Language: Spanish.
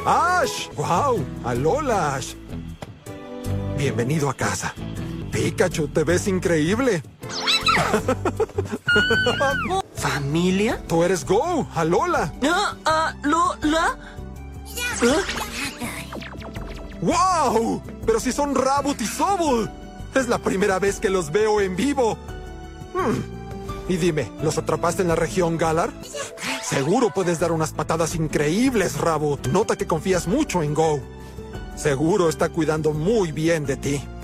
¡Ash! ¡Wow! ¡Alola, Ash! Bienvenido a casa. Pikachu, te ves increíble. ¿Familia? Tú eres Go, Alola. ¿Lola? ¡Wow! Pero si son Rabbit y Sobble. Es la primera vez que los veo en vivo. Y dime, ¿los atrapaste en la región Galar? Seguro puedes dar unas patadas increíbles, Rabbit. Nota que confías mucho en Go. Seguro está cuidando muy bien de ti.